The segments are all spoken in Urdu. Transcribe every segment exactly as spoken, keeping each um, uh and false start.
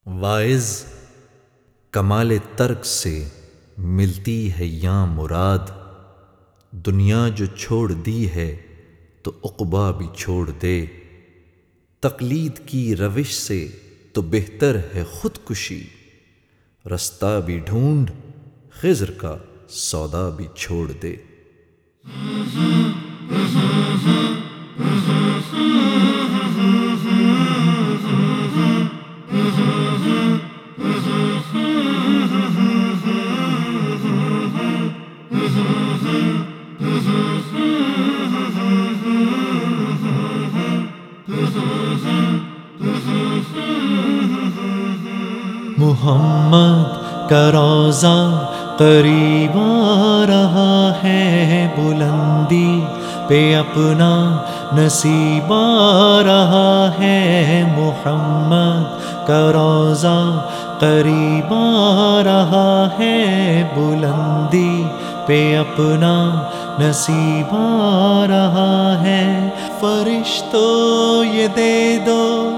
واعظ کمال ترک سے ملتی ہے یاں مراد، دنیا جو چھوڑ دی ہے تو عقبیٰ بھی چھوڑ دے، تقلید کی روش سے تو بہتر ہے خودکشی، رستہ بھی ڈھونڈ خضر کا سودا بھی چھوڑ دے۔ محمد کا روضہ قریب آ رہا ہے، بلندی پہ اپنا نصیب آ رہا ہے۔ محمد کا روضہ قریب آ رہا ہے، بلندی پہ اپنا نصیب آ رہا ہے۔ فرشتوں یہ دے دو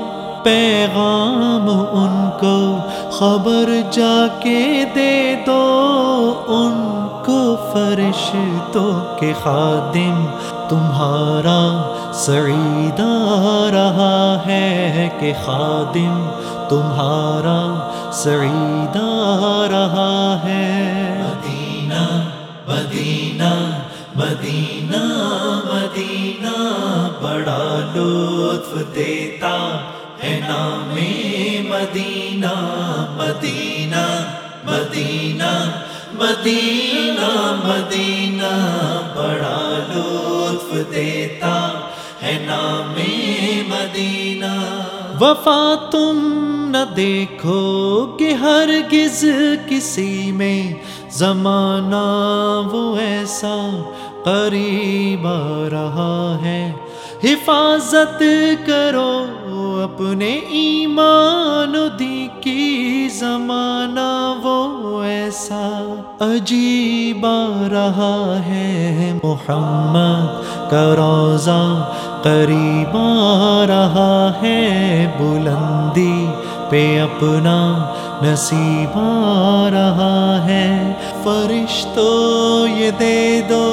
پیغام ان کو، خبر جا کے دے دو ان کو، فرشتوں کے خادم تمہارا سعید آ رہا ہے، کہ خادم تمہارا سعید آ رہا ہے۔ مدینہ مدینہ مدینہ مدینہ بڑا لطف دیتا ہے نام مدینہ، مدینہ مدینہ مدینہ مدینہ بڑا لطف دیتا ہے نام مدینہ۔ وفا تم نہ دیکھو کہ ہرگز کسی میں، زمانہ وہ ایسا قریب آ رہا ہے۔ حفاظت کرو اپنے ایمان و دین کی، زمانہ وہ ایسا عجیب آ رہا ہے۔ محمد کا روضہ قریب آ رہا ہے، بلندی پہ اپنا نصیب آ رہا ہے۔ فرشتوں یہ دے دو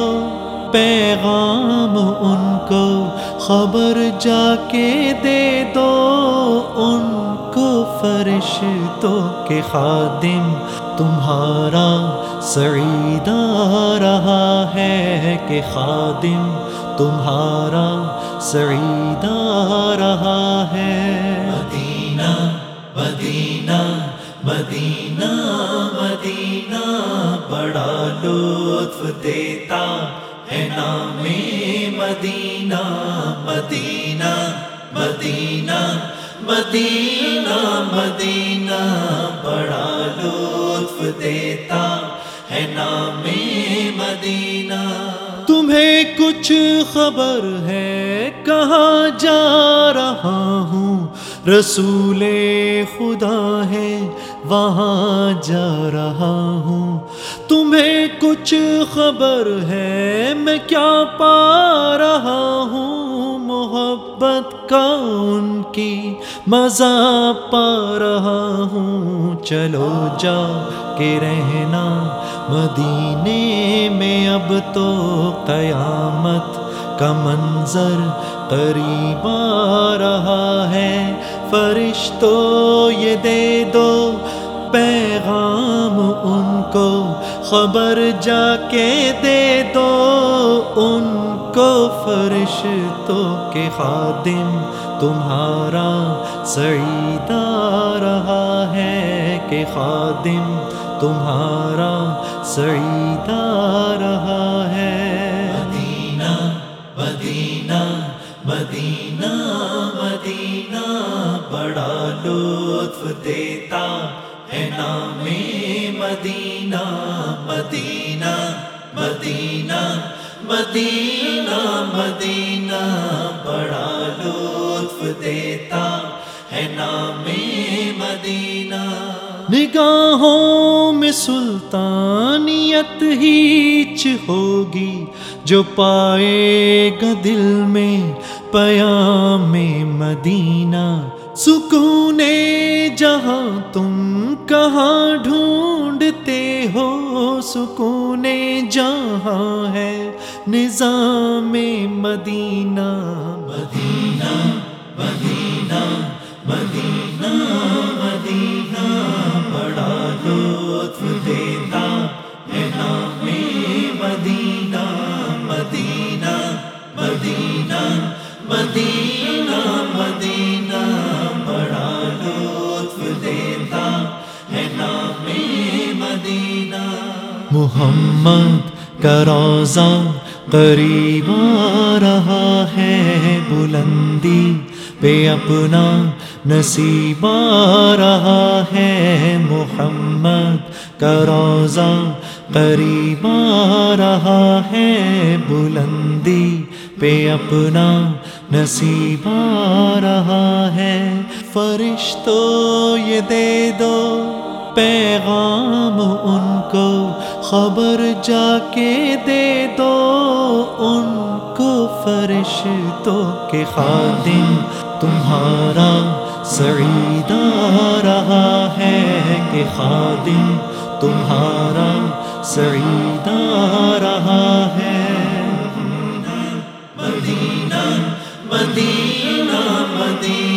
پیغام ان کو، خبر جا کے دے دو ان کو، فرشتوں کے خادم تمہارا سعید آ رہا ہے، کہ خادم تمہارا سعید آ رہا ہے۔ مدینہ مدینہ مدینہ مدینہ بڑا لطف دیتا ہے نام مدینہ، مدینہ مدینہ مدینہ مدینہ بڑا لطف دیتا ہے نام مدینہ۔ تمہیں کچھ خبر ہے کہاں جا رہا ہوں، رسول خدا ہے وہاں جا رہا ہوں۔ تمہیں کچھ خبر ہے میں کیا پا رہا ہوں، محبت کا ان کی مزہ پا رہا ہوں۔ چلو جا کے رہنا مدینے میں، اب تو قیامت کا منظر قریب آ رہا ہے۔ فرشتوں یہ دے دو پیغام ان کو، خبر جا کے دے دو ان کو، فرشتوں کے خادم تمہارا سعید آ رہا ہے، کہ خادم تمہارا سعید آ رہا ہے۔ مدینہ مدینہ مدینہ مدینہ بڑا لطف دیتا ہے نام مدینہ، مدینہ مدینہ مدینہ مدینہ بڑا لطف دیتا ہے نام مدینہ۔ نگاہوں میں سلطانیت ہیچ ہوگی، جو پائے گا دل میں پیام مدینہ، سکون جہاں تم کہاں ڈھونڈتے ہو، سکون جہاں ہے نظام مدینہ، مدینہ مدینہ مدینہ مدینہ بڑا لطف دیتا ہے نام مدینہ، مدینہ مدینہ مدینہ مدینہ بڑا لطف دیتا ہے نام مدینہ۔ محمد کا روضہ قریب آ رہا ہے، بلندی پہ اپنا نصیب آ رہا ہے، محمد کا روضہ قریب آ رہا ہے، بلندی پہ اپنا نصیب آ رہا ہے۔ فرشتوں یہ دے دو پیغام ان کو، خبر جا کے دے دو ان کو، فرشتوں کے خادم تمہارا سعید آ رہا ہے، کہ خادم تمہارا سعید آ رہا ہے۔ مدینہ مدینہ مدینہ